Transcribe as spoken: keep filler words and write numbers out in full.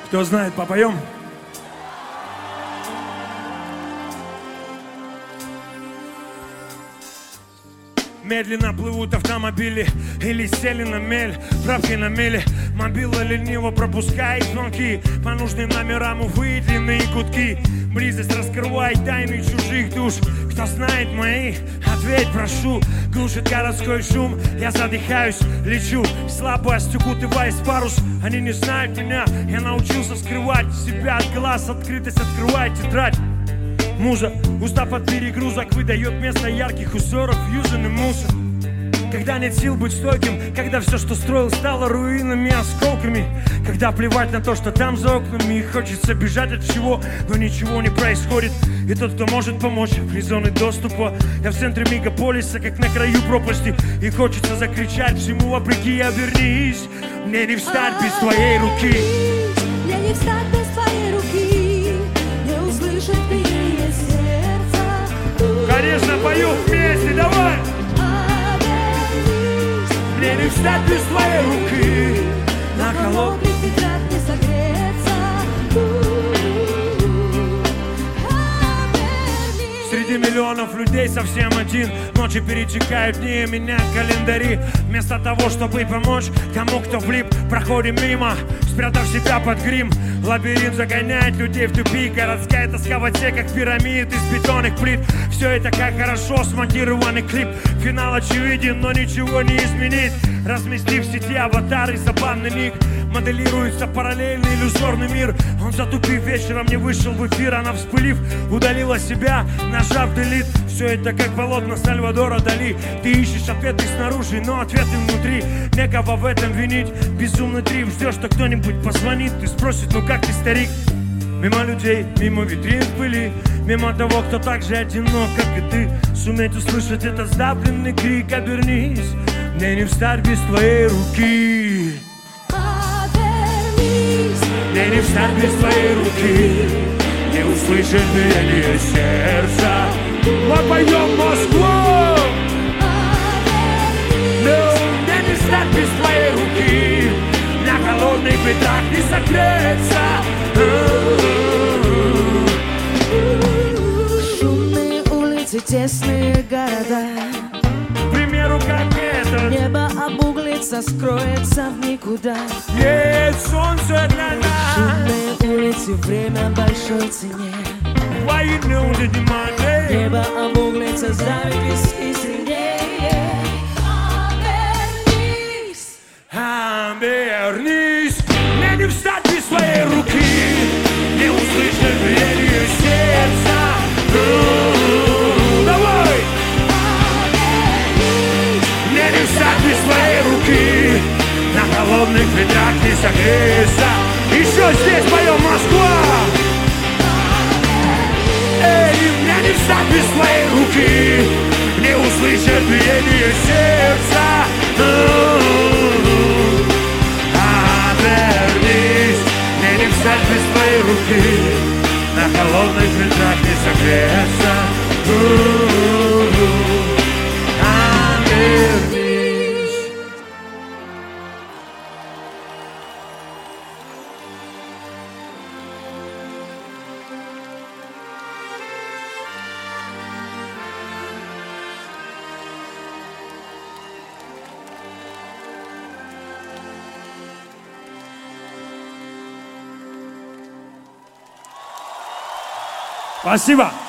Кто знает, попоем? Медленно плывут автомобили или сели на мель, пробки на мели. Мобила лениво пропускает звонки по нужным номерам, увы, длинные гудки. Близость раскрывает тайны чужих душ. Кто знает мои, ответь, прошу. Глушит городской шум, я задыхаюсь, лечу слабость, укутываясь в парус. Они не знают меня, я научился скрывать себя от глаз. Открытость открывает тетрадь. Муза, устав от перегрузок, выдает место ярких узоров, юзанный мусор. Когда нет сил быть стойким, когда все, что строил, стало руинами, осколками. Когда плевать на то, что там за окнами, и хочется бежать от всего, но ничего не происходит. И тот, кто может помочь, при зоне доступа. Я в центре мегаполиса, как на краю пропасти, и хочется закричать всему вопреки: обернись, мне не встать без твоей руки. Мне не встать без твоей руки, не услышать биение сердца. Конечно, пою вместе, давай! Мне не встать без твоей руки, на холодных ветрах не согреться. Среди миллионов людей совсем один. Ночи перетекают дни, меняют календари. Вместо того, чтобы помочь тому, кто влип, проходим мимо, спрятав себя под грим. Лабиринт загоняет людей в тупик. Городская тоска в отсеках пирамид из бетонных плит. Все это как хорошо смонтированный клип. Финал очевиден, но ничего не изменит. Разместив в сети аватары, забавный ник, моделируется параллельный иллюзорный мир. Он, затупив вечером, не вышел в эфир. Она, вспылив, удалила себя, нажав delete. Все это как полотна Сальвадора Дали. Ты ищешь ответы снаружи, но ответы внутри. Некого в этом винить. Безумный трип. Ждешь, что кто-нибудь позвонит и спросит: ну как ты, старик? Мимо людей, мимо витрин в пыли, мимо того, кто так же одинок, как и ты. Суметь услышать этот сдавленный крик: обернись, мне не встать без твоей руки. Обернись, мне не встать без твоей руки, не услышать биение сердца. Мы поем Москву. No, мне не встать без твоей руки, на холодных ветрах не согреться. шумные улицы, тесные города. К примеру, как это. Небо обуглится, скроется в никуда. Нет солнца для нас. Шумные улицы, время большой цене. Why you know that the money? Небо обуглится, сдавит виски сильнее. Обернись, Обернись, мне не встать без своей руки, не услышать биение сердца. Давай! Мне не встать без своей руки, на холодных ветрах не согреться. Еще здесь поем Москва. Эй, мне не встать без своей руки, не услышать биение сердца. Обернись, мне не встать без твоей руки, на холодных ветрах не согреться. Обернись. Спасибо.